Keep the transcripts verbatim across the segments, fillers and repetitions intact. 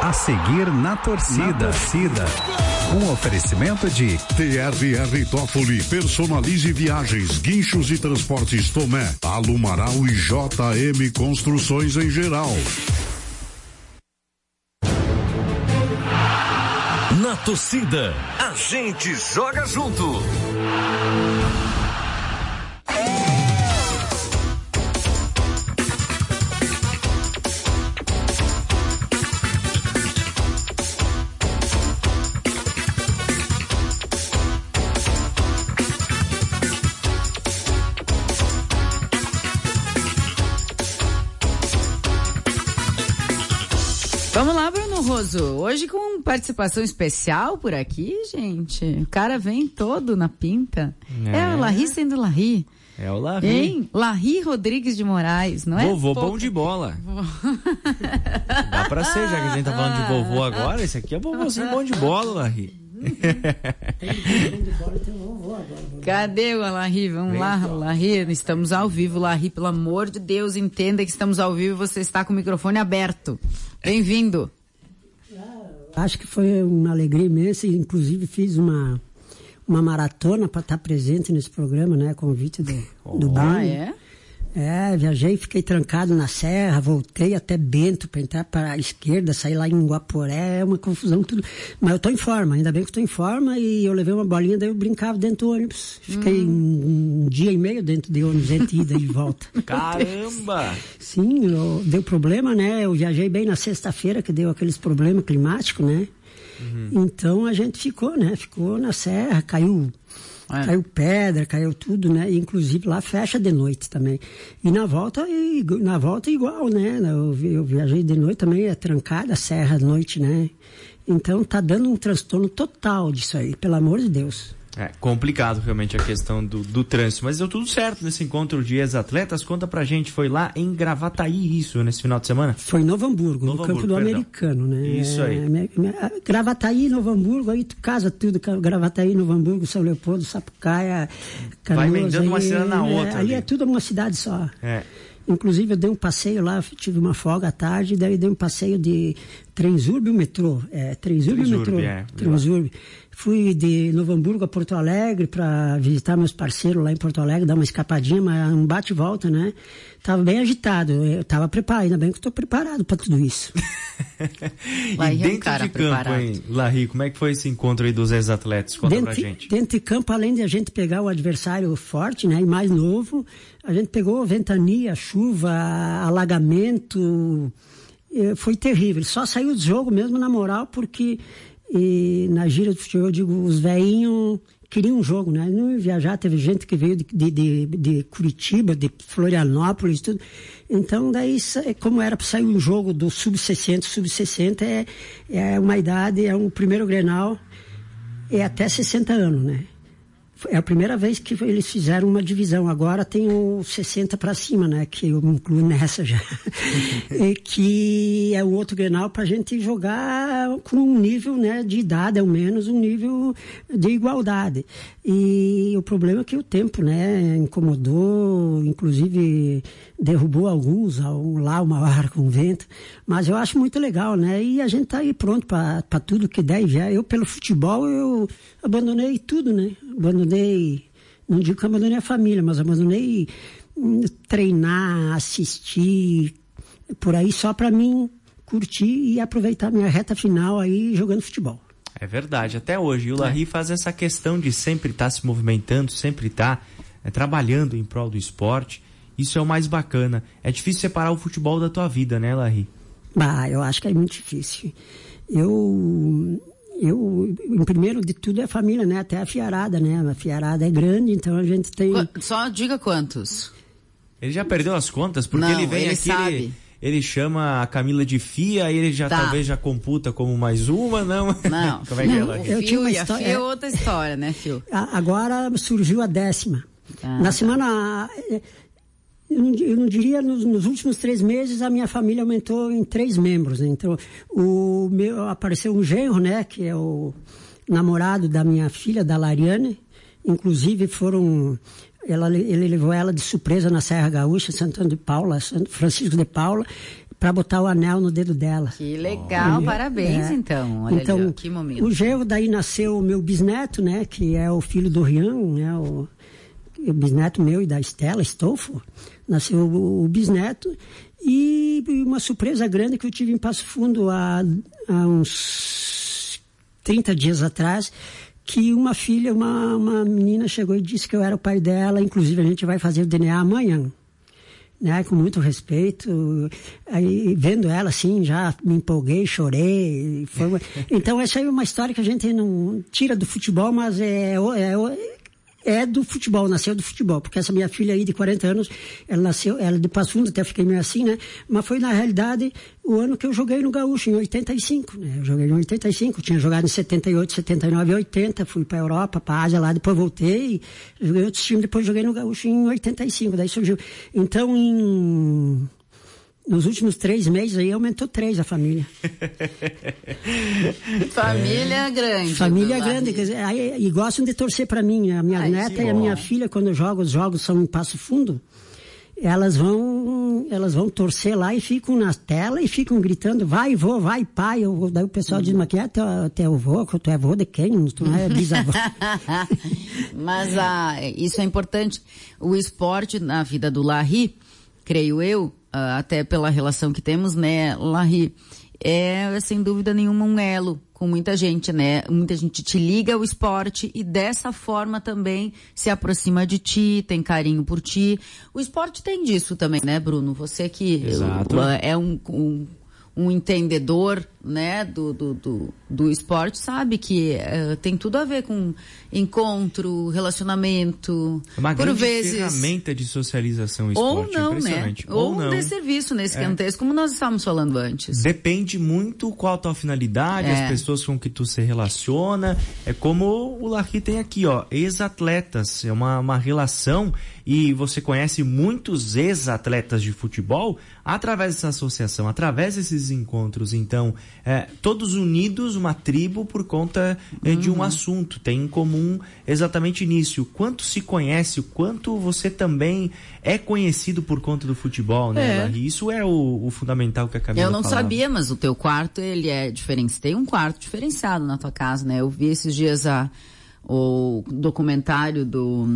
A seguir na torcida. Na torcida. Um oferecimento de T R R Toffoli, personalize viagens, guinchos e transportes Tomé, Alumaral e J M Construções em geral. Na torcida, a gente joga junto. Vamos lá, Bruno Roso. Hoje com participação especial por aqui, gente. O cara vem todo na pinta. É, é o Larry sendo Larry. É o Larry. Hein? Larry Rodrigues de Moraes, não é? Vovô bom de bola. Dá pra ser, já que a gente tá falando de vovô agora, esse aqui é vovôzinho bom de bola, Larry. Cadê o Larry? Vamos Vem lá, então. Larry, estamos ao vivo, Larry, pelo amor de Deus, entenda que estamos ao vivo e você está com o microfone aberto. Bem-vindo. Acho que foi uma alegria imensa, inclusive fiz uma, uma maratona para estar presente nesse programa, né, convite do, oh. do Bruno. Ah, é? É, viajei, fiquei trancado na serra, voltei até Bento para entrar para a esquerda, sair lá em Guaporé, é uma confusão tudo. Mas eu tô em forma, ainda bem que eu tô em forma e eu levei uma bolinha, daí eu brincava dentro do ônibus. Fiquei hum. um, um dia e meio dentro do ônibus, entre ida e volta. Caramba! Sim, eu, deu problema, né? Eu viajei bem na sexta-feira, que deu aqueles problemas climáticos, né? Uhum. Então a gente ficou, né? Ficou na serra, caiu... É. Caiu pedra, caiu tudo, né? E, inclusive lá fecha de noite também. E na volta, e, na volta igual, né? Eu, eu viajei de noite também, é trancada a serra à noite, né? Então tá dando um transtorno total disso aí, pelo amor de Deus. É complicado realmente a questão do, do trânsito, mas deu tudo certo nesse encontro de ex-atletas. Conta pra gente, foi lá em Gravataí isso, nesse final de semana? Foi em Novo Hamburgo, Novo no campo Hamburgo, do perdão. Americano, né? Isso aí. É, é, Gravataí, Novo Hamburgo, aí tu casa tudo, Gravataí, Novo Hamburgo, São Leopoldo, Sapucaia, Canoas. Vai emendando uma cidade na outra. É, ali é tudo uma cidade só. É. Inclusive eu dei um passeio lá, tive uma folga à tarde, daí dei um passeio de Transurb e metrô. É, Transurb e metrô. É, Transurb. Fui de Novo Hamburgo a Porto Alegre para visitar meus parceiros lá em Porto Alegre, dar uma escapadinha, mas um bate e volta, né? Tava bem agitado, eu tava preparado, ainda bem que eu tô preparado para tudo isso. E dentro é um de campo, preparado. Hein, Larry, como é que foi esse encontro aí dos ex-atletas? Conta dentro, pra gente. Dentro de campo, além de a gente pegar o adversário forte, né, e mais novo, a gente pegou ventania, chuva, alagamento, foi terrível. Só saiu do jogo mesmo na moral, porque e, na gira do futebol, eu digo, os velhinhos queriam um jogo, né? Não ia viajar, teve gente que veio de, de, de, de Curitiba, de Florianópolis, tudo. Então, daí, como era para sair um jogo do sub sessenta, sub sessenta é, é uma idade, é um primeiro Grenal, é até sessenta anos, né? É a primeira vez que eles fizeram uma divisão. Agora tem o sessenta para cima, né? Que eu me incluo nessa já. E que é o outro Grenal pra gente jogar com um nível, né, de idade, ao menos um nível de igualdade. E o problema é que o tempo, né, incomodou, inclusive derrubou alguns, lá uma hora com vento. Mas eu acho muito legal, né? E a gente tá aí pronto para tudo que der e vier. Eu, pelo futebol, eu abandonei tudo, né? Abandonei, não digo que abandonei a família, mas abandonei treinar, assistir, por aí só para mim curtir e aproveitar minha reta final aí jogando futebol. É verdade, até hoje. E o Larry é. faz essa questão de sempre estar tá se movimentando, sempre estar tá, é, trabalhando em prol do esporte. Isso é o mais bacana. É difícil separar o futebol da tua vida, né, Larry? Bah, eu acho que é muito difícil. Eu... Eu, em primeiro de tudo é a família, né? Até a fiarada, né? A fiarada é grande, então a gente tem... Só diga quantos. Ele já perdeu as contas, porque não, ele vem ele aqui, sabe. Ele, ele chama a Camila de Fia, aí ele já tá. talvez já computa como mais uma, não? Não, como é que não, é, o Fio e a Fia é outra história, né, Fio? Agora surgiu a décima. Ah, Na semana... Eu não, eu não diria, nos, nos últimos três meses a minha família aumentou em três membros, né? Então, o meu, apareceu um genro, né? Que é o namorado da minha filha, da Lariane. Inclusive foram, ela, ele levou ela de surpresa na Serra Gaúcha, Santana de Paula, Francisco de Paula, para botar o anel no dedo dela. Que legal, oh. Parabéns, é. então. Olha então, ali, ó, que momento. O genro, daí nasceu o meu bisneto, né, que é o filho do Rian, né, o, o bisneto meu e da Estela Stolfo, nasceu o, o bisneto, e uma surpresa grande que eu tive em Passo Fundo há, há uns trinta dias atrás, que uma filha, uma, uma menina chegou e disse que eu era o pai dela, inclusive a gente vai fazer o D N A amanhã, né, com muito respeito. Aí, vendo ela assim, já me empolguei, chorei. Foi uma... Então essa é uma história que a gente não tira do futebol, mas é, é, é do futebol, nasceu do futebol, porque essa minha filha aí de quarenta anos, ela nasceu, ela de Passo Fundo, até fiquei meio assim, né, mas foi na realidade o ano que eu joguei no Gaúcho, em oitenta e cinco, né, eu joguei em oitenta e cinco, tinha jogado em setenta e oito, setenta e nove e oitenta, fui pra Europa, pra Ásia lá, depois voltei, joguei outros times, depois joguei no Gaúcho em oitenta e cinco, daí surgiu. Então, em... nos últimos três meses aí aumentou três a família. Família grande. Família grande, quer dizer, aí, e gostam de torcer pra mim. A minha Ai, neta e a minha filha, quando eu jogo, os jogos são em Passo Fundo, elas vão, elas vão torcer lá e ficam na tela e ficam gritando, vai vô, vai pai. Eu, daí o pessoal diz, mas que é teu, teu vô, tu é vô de quem? Tu não é bisavô. Mas ah, isso é importante. O esporte na vida do Larry, creio eu, Uh, até pela relação que temos, né, Larry, é sem dúvida nenhuma um elo com muita gente, né? Muita gente te liga ao esporte e dessa forma também se aproxima de ti, tem carinho por ti. O esporte tem disso também, né, Bruno? Você que Exato. é um, um, um entendedor, né, do, do, do, do esporte, sabe que uh, tem tudo a ver com encontro, relacionamento. Uma por grande vezes, ferramenta de socialização o esporte. Ou não, impressionante. né? Ou, Ou não. um desserviço nesse é. contexto, como nós estávamos falando antes. Depende muito qual a tua finalidade, é. as pessoas com que tu se relaciona. É como o Larry tem aqui, ó, ex-atletas. É uma, uma relação e você conhece muitos ex-atletas de futebol através dessa associação, através desses encontros. Então, é, todos unidos, uma tribo, por conta é, uhum. de um assunto. Tem em comum exatamente nisso. O quanto se conhece, o quanto você também é conhecido por conta do futebol, né, é. Larry? Isso é o, o fundamental que a Camila Eu não falava. sabia, mas o teu quarto, ele é diferente. Você tem um quarto diferenciado na tua casa, né? Eu vi esses dias a, o documentário do...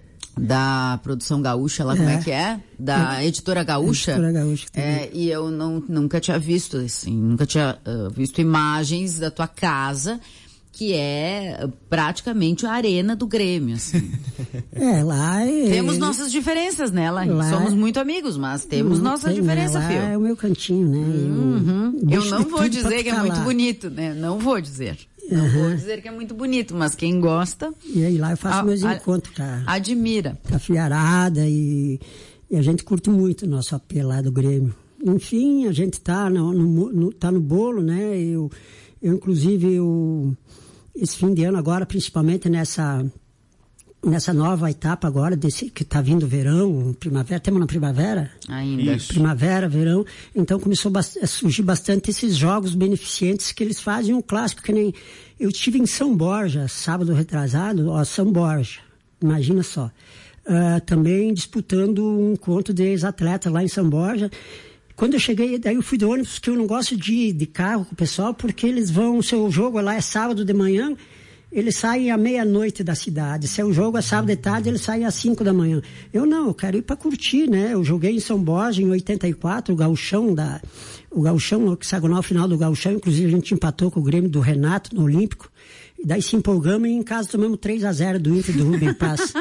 da produção gaúcha lá, é. como é que é? Da é. editora gaúcha. Editora gaúcha. É, e eu não, nunca tinha visto, assim, nunca tinha uh, visto imagens da tua casa, que é praticamente a arena do Grêmio, assim. É, lá é... Temos nossas diferenças, né, lá? lá Somos muito amigos, mas temos não nossas tem, diferenças, né? Fio. Lá é o meu cantinho, né? Uhum. Eu, eu não vou dizer que é muito lá. bonito, né? Não vou dizer. Não uhum. vou dizer que é muito bonito, mas quem gosta... E aí lá eu faço a, meus a, encontros, cara. Admira. Com a fiarada e, e a gente curte muito o nosso apelo lá do Grêmio. Enfim, a gente tá no, no, no, tá no bolo, né? Eu, eu inclusive, eu, esse fim de ano agora, principalmente nessa... nessa nova etapa agora, desse, que está vindo o verão, primavera, temos na primavera? Ainda. Isso. Primavera, verão, então começou a surgir bastante esses jogos beneficentes que eles fazem um clássico, que nem, eu estive em São Borja, sábado retrasado, ó, São Borja, imagina só, uh, também disputando um encontro de ex-atletas lá em São Borja. Quando eu cheguei, daí eu fui de ônibus, que eu não gosto de ir de carro com o pessoal, porque eles vão, o seu jogo lá é sábado de manhã, eles saem à meia-noite da cidade. Se o jogo é sábado de tarde, eles saem às cinco da manhã. Eu não, eu quero ir para curtir, né? Eu joguei em São Borja em oitenta e quatro, o gauchão da... O gauchão, o hexagonal final do gauchão, inclusive a gente empatou com o Grêmio do Renato no Olímpico. E daí se empolgamos e em casa tomamos três a zero do Inter do Rubem Paz.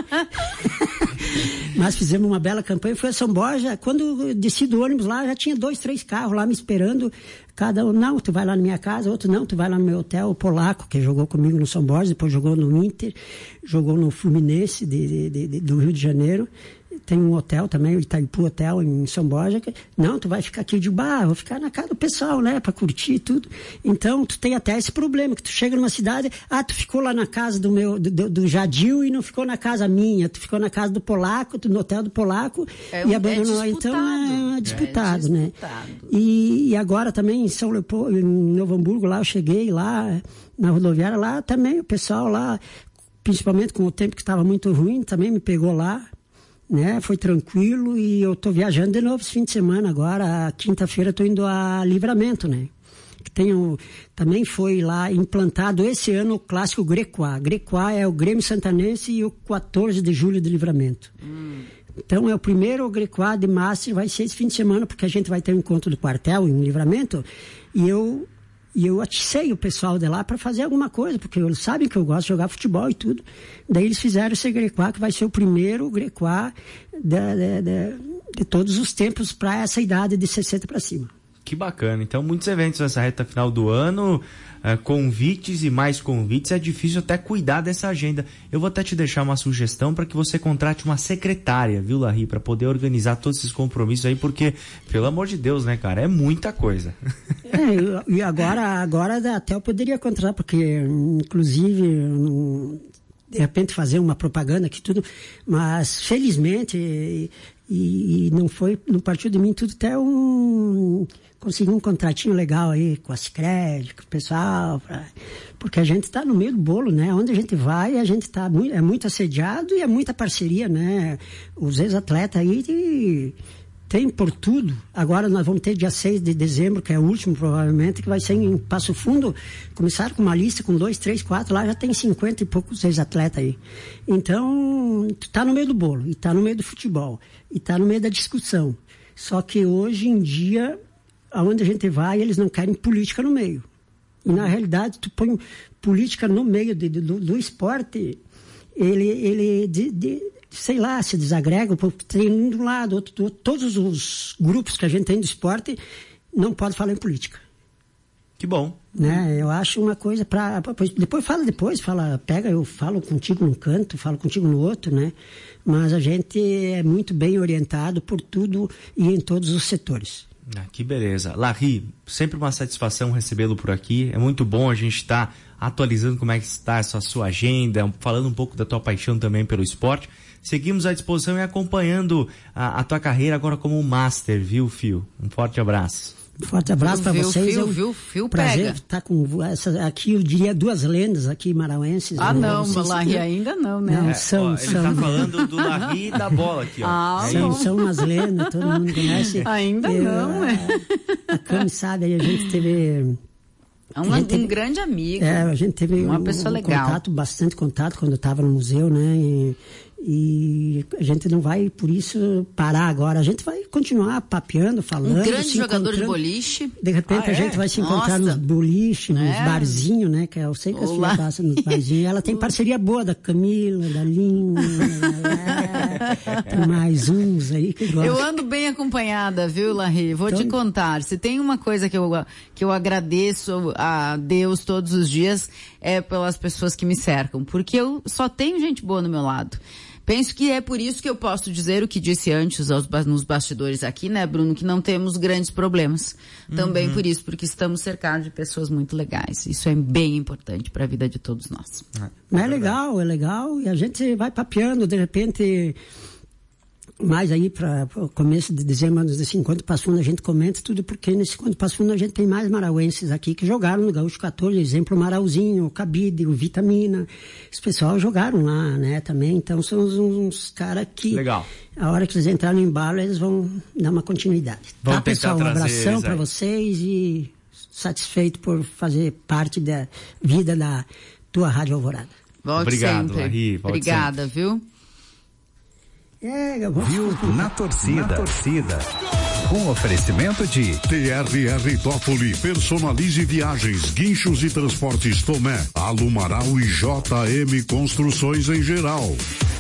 Mas fizemos uma bela campanha, foi a São Borja. Quando eu desci do ônibus lá, já tinha dois, três carros lá me esperando. Cada um, não, tu vai lá na minha casa, outro não, tu vai lá no meu hotel. O polaco, que jogou comigo no São Borja, depois jogou no Inter, jogou no Fluminense de, de, de, do Rio de Janeiro. Tem um hotel também, o Itaipu Hotel em São Borja. Que, não, tu vai ficar aqui de bar, vou ficar na casa do pessoal, né, pra curtir tudo. Então, tu tem até esse problema, que tu chega numa cidade, ah, tu ficou lá na casa do meu, do, do, do Jadil e não ficou na casa minha, tu ficou na casa do polaco, tu, no hotel do polaco é, e abandonou. É então, é, é disputado, é né? disputado. E, e agora também em São Leopoldo, em Novo Hamburgo, lá eu cheguei, lá na rodoviária, lá também o pessoal lá, principalmente com o tempo que estava muito ruim, também me pegou lá. né? Foi tranquilo e eu tô viajando de novo esse fim de semana agora, quinta-feira tô indo a Livramento, né? Que tem um, também foi lá implantado esse ano o clássico Grequá. Grequá é o Grêmio Santanense e o quatorze de julho de Livramento. Hum. Então é o primeiro Grequá de Master, vai ser esse fim de semana, porque a gente vai ter um encontro do quartel em Livramento, e eu E eu aticei o pessoal de lá para fazer alguma coisa, porque eles sabem que eu gosto de jogar futebol e tudo. Daí eles fizeram esse Grequá, que vai ser o primeiro Grequá de, de, de, de todos os tempos para essa idade de sessenta para cima. Que bacana. Então, muitos eventos nessa reta final do ano, uh, convites e mais convites. É difícil até cuidar dessa agenda. Eu vou até te deixar uma sugestão para que você contrate uma secretária, viu, Larry, para poder organizar todos esses compromissos aí, porque, pelo amor de Deus, né, cara, é muita coisa. É, e agora, agora até eu poderia contratar, porque, inclusive, de repente fazer uma propaganda aqui tudo, mas felizmente e, e não foi, não partiu de mim tudo, até um consegui um contratinho legal aí com a Sicredi, com o pessoal, pra, porque a gente está no meio do bolo, né? Onde a gente vai, a gente tá muito, é muito assediado e é muita parceria, né? Os ex-atletas aí de, tem por tudo. Agora nós vamos ter dia seis de dezembro, que é o último provavelmente, que vai ser em Passo Fundo. Começaram com uma lista com dois, três, quatro, lá já tem cinquenta e poucos ex-atletas aí. Então, tu tá no meio do bolo, e tá no meio do futebol, e tá no meio da discussão. Só que hoje em dia, aonde a gente vai, eles não querem política no meio. E na realidade, tu põe política no meio de, de, do, do esporte, ele, ele de, de, sei lá, se desagrega, tem um do lado, outro do outro. Todos os grupos que a gente tem do esporte não pode falar em política. Que bom. Né? Eu acho uma coisa para... Depois fala depois, fala, pega, eu falo contigo num canto, falo contigo no outro, né? Mas a gente é muito bem orientado por tudo e em todos os setores. Ah, que beleza. Larry, sempre uma satisfação recebê-lo por aqui. É muito bom a gente estar tá atualizando como é que está essa sua agenda, falando um pouco da tua paixão também pelo esporte. Seguimos à disposição e acompanhando a, a tua carreira agora como Master, viu, Fio? Um forte abraço. Um forte abraço para vocês. Viu, viu, viu, prazer pega. Estar com essa, aqui, eu diria, duas lendas aqui marauenses. Ah, né? não, o Larry ainda não, né? Não, é, são, ó, são... Ele tá falando do Larry e da bola aqui, ó. Ah, são, são umas lendas, todo mundo conhece. Ainda eu, não, é. A, a Cami sabe, aí a gente teve... É um, teve, um grande amigo. É, a gente teve uma um, pessoa um legal. contato, bastante contato quando eu estava no museu, né? E, e a gente não vai, por isso, parar agora. A gente vai continuar papeando, falando. Um grande jogador de boliche. De repente ah, a é? gente vai se encontrar Nossa. nos boliches, nos É. barzinhos, né? Que eu sei que as Olá. filhas passam nos barzinhos. Ela tem parceria boa da Camila, da Linha, tem mais uns aí que gostam. Eu ando bem acompanhada, viu, Larry? Vou Então... te contar. Se tem uma coisa que eu, que eu agradeço a Deus todos os dias, é pelas pessoas que me cercam. Porque eu só tenho gente boa no meu lado. Penso que é por isso que eu posso dizer o que disse antes aos, nos bastidores aqui, né, Bruno, que não temos grandes problemas. Também uhum. por isso, porque estamos cercados de pessoas muito legais. Isso é bem importante para a vida de todos nós. É, é legal, é legal. E a gente vai papeando, de repente... mais aí para o começo de dezembro, nesse encontro Passo Fundo a gente comenta tudo, porque nesse encontro Passo Fundo a gente tem mais marauenses aqui que jogaram no Gaúcho quatorze, exemplo o Marauzinho, o Cabide, o Vitamina, esse pessoal jogaram lá, né, também, então são uns, uns caras que legal. A hora que eles entrarem no embalo eles vão dar uma continuidade. Vamos tá, pessoal, um abração para aí. vocês e satisfeito por fazer parte da vida da tua Rádio Alvorada. Volte Obrigado, sempre. Larry, volte Obrigada, sempre. viu? É, eu vou... Viu? Na torcida. Na torcida. Com oferecimento de T R R Toffoli, personalize viagens, guinchos e transportes Tomé, Alumaral e J M Construções em geral.